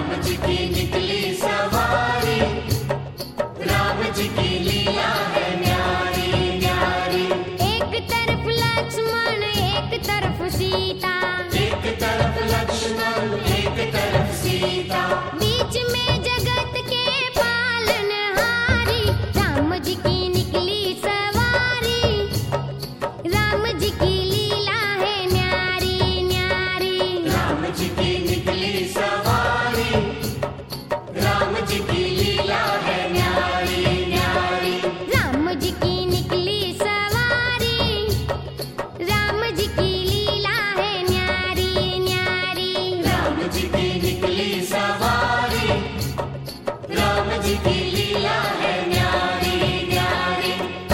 राम जी की निकली सवारी, राम जी की लीला है न्यारी न्यारी। एक तरफ लक्ष्मण एक तरफ सीता, एक तरफ लक्ष्मण एक तरफ सीता, बीच में जगत के पालनहारी, राम जी की निकली सवारी, राम जी की लीला है न्यारी न्यारी। राम जी की निकली सवारी, राम जी की लीला है न्यारी न्यारी। राम जी की निकली सवारी, राम जी की लीला है न्यारी न्यारी। राम जी की निकली सवारी, राम जी की लीला है न्यारी न्यारी।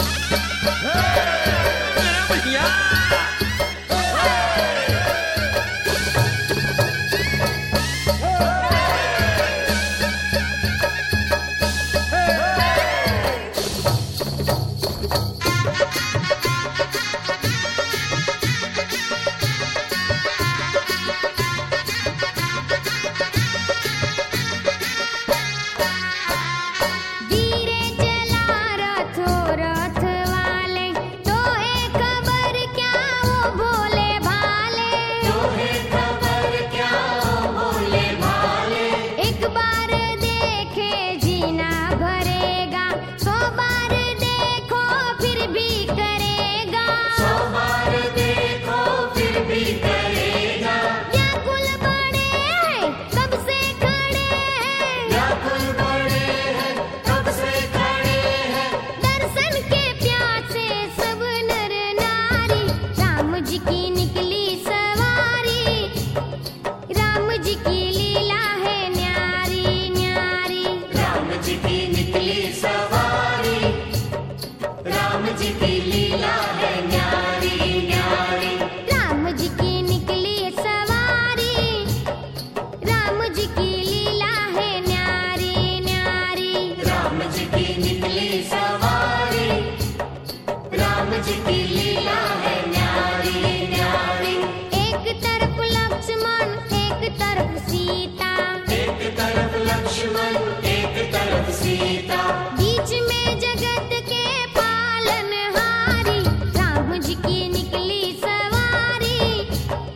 धीरे चला रथो रथ वाले, तो है खबर क्या वो भोले भाले। तोहे खबर क्या ओ भोले भाले, एक बार देखे जीना भरेगा, 100 बार देखो फिर भी करेगा। 100 बार देखो फिर भी करेगा। व्याकुल बड़े हैं कब से खड़े हैं, व्याकुल बड़े हैं कब से खड़े हैं, दर्शन के प्यासे सब नर नारी। राम जी की निकली सवारी, राम जी की लीला है न्यारी न्यारी। राम जी की निकली सवारी, राम जी की लीला है न्यारी न्यारी। राम जी की निकली सवारी, राम जी की लीला है न्यारी न्यारी। राम जी की निकली सवारी, राम जी की लीला है न्यारी न्यारी। एक तरफ लक्ष्मण एक तरफ सीता, एक तरफ लक्ष्मण एक तरफ सीता, बीच में जगत के पालनहारी, राम जी की निकली सवारी,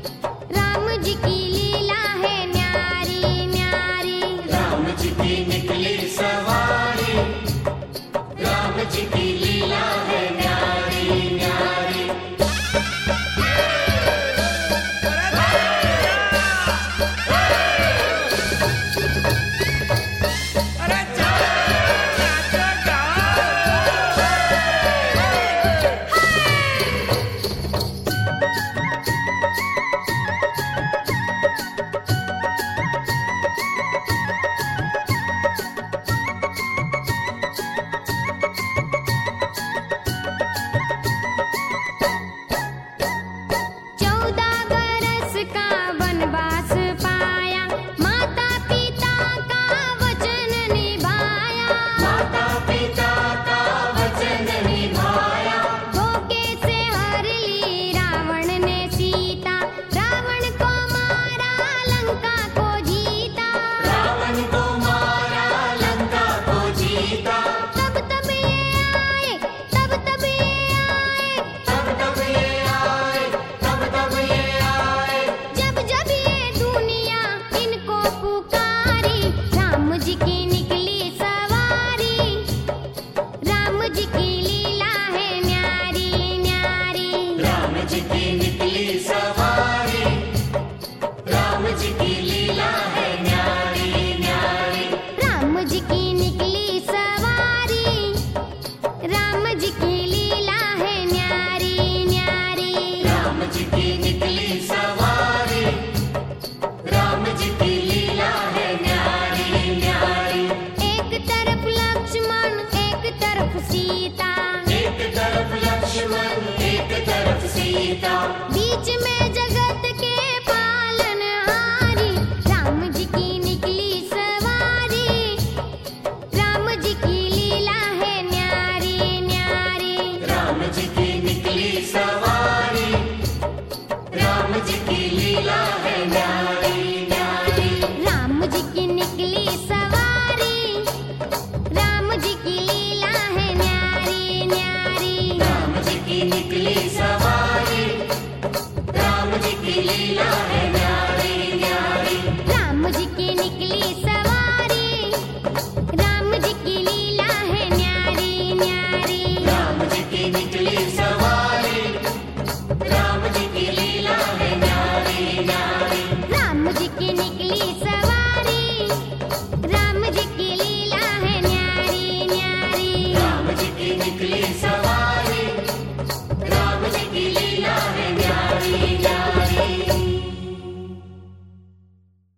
राम जी की लीला है न्यारी न्यारी। राम जी की निकली